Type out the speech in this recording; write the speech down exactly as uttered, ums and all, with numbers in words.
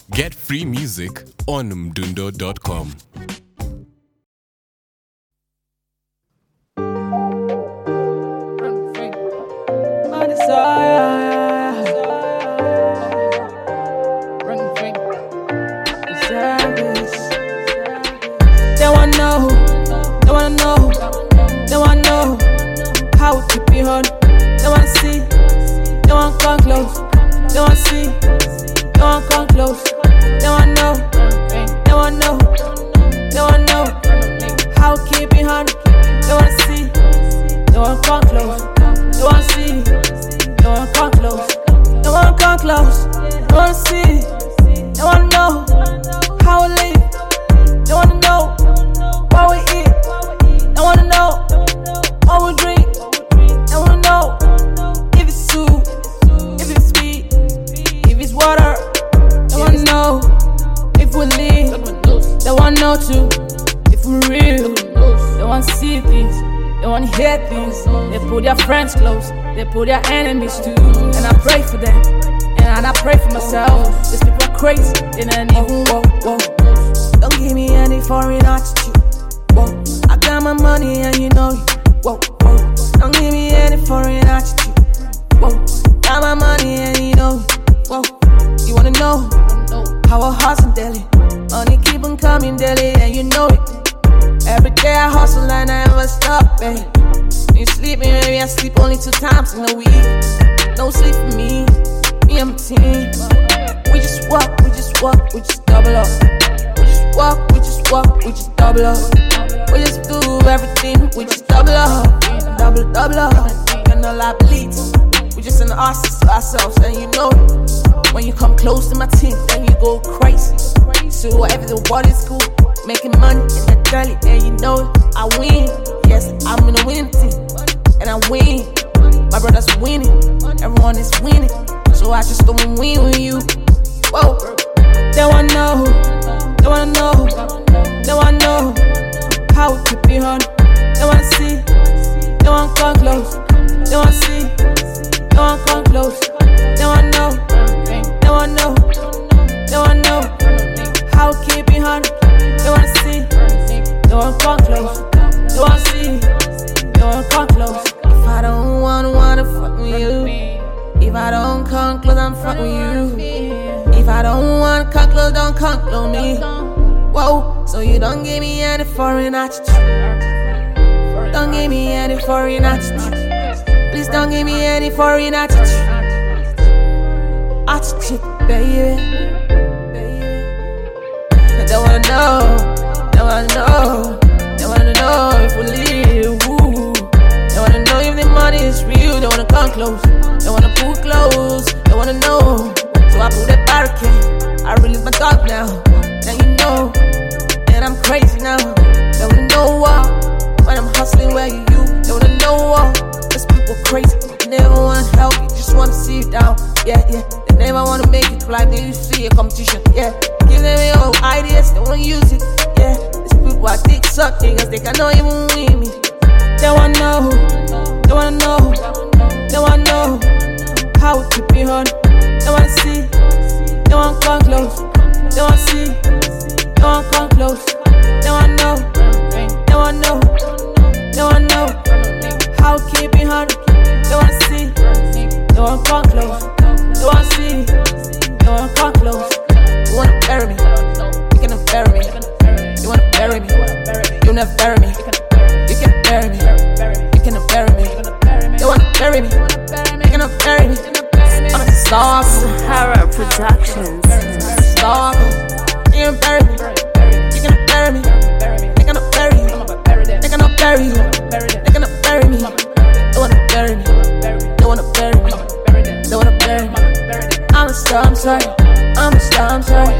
Get free music on mdundo dot com. They wanna know, they wanna know, they wanna know how we keep it on. They wanna see, they wanna come close. They wanna see, they wanna come close. They wanna know, they wanna know, they wanna know how we keep it on. They wanna see, they wanna come close. They wanna see, they wanna come close. They wanna come close. They wanna see, they wanna know how we live. They wanna know what we eat. They wanna know what we drink. They wanna know if it's soup, if it's sweet, if it's water. They wanna know if we live. They wanna know too if we real. They wanna see things. They wanna hear things. They put their friends close. They put their enemies too. And I pray for them. And I pray for myself. These people are crazy. They don't even whoa, whoa. Don't give me any foreign attitude. Whoa, I got my money and you know it. Whoa, whoa. Don't give me any foreign attitude. Whoa, got my money and you know it. Whoa, you wanna know how I hustle daily? Money keep on coming daily and you know it. Every day I hustle and I never stop, babe. When you sleeping, maybe I sleep only two times in a week. No sleep for me, me and my team. We just walk, we just walk, we just double up. Walk, we just walk, we just double up. We just do everything, we just double up. Double, double up, and all I bleed. We just an artist to ourselves, and you know it. When you come close to my team, then you go crazy. So everybody's cool, making money in the daily, and you know it. I win, yes, I'm in a winning team, and I win. My brother's winning, everyone is winning. So I just go and win with you. Whoa, they wanna know. They wanna know, they wanna know how we keep it on. They wanna see, they wanna come close. They wanna see, they wanna come close. They wanna know, they wanna know, they wanna know how we keep it on. They wanna see, they wanna come close. They wanna see, they wanna come close. If I don't wanna wanna fuck with you, if I don't come close, I'm fuck with you. If I don't wanna come close, don't come close me. Whoa, so you don't give me any foreign attitude. Don't give me any foreign attitude. Please don't give me any foreign attitude. Attitude, baby. They wanna know, they wanna know, they wanna know if we live. Ooh. They wanna know if the money is real. They wanna come close, they wanna pull close. They wanna know, so I put a barricade. I release my dog now. Now you know, and I'm crazy now. They wanna know what, when I'm hustling where you you. They wanna know what, these people crazy. They never wanna help you, just wanna see you down. Yeah, yeah, they never wanna make it like they see a competition. Yeah, give them your ideas, they wanna use it. Yeah, these people are dick sucking, cause they cannot even win me. They wanna know, they wanna know, they wanna know how we keep it on. They wanna see, they wanna come close. They wanna see, they wanna come close. They wanna know, they wanna know, they wanna know how we keep it on. They wanna see, they wanna come close. They wanna see, they wanna come close. You wanna bury me, you cannot bury me. You wanna bury me, you never bury me. You can bury me, you cannot bury me. They wanna bury me, you cannot bury me. I'm a star, Sahara Productions. Stop. You can bury me. You can bury me. They cannot bury you. They cannot bury you. They cannot bury me. They wanna bury me. They wanna bury me. They wanna bury me. I'm a star, I'm sorry. I'm a star, I'm sorry.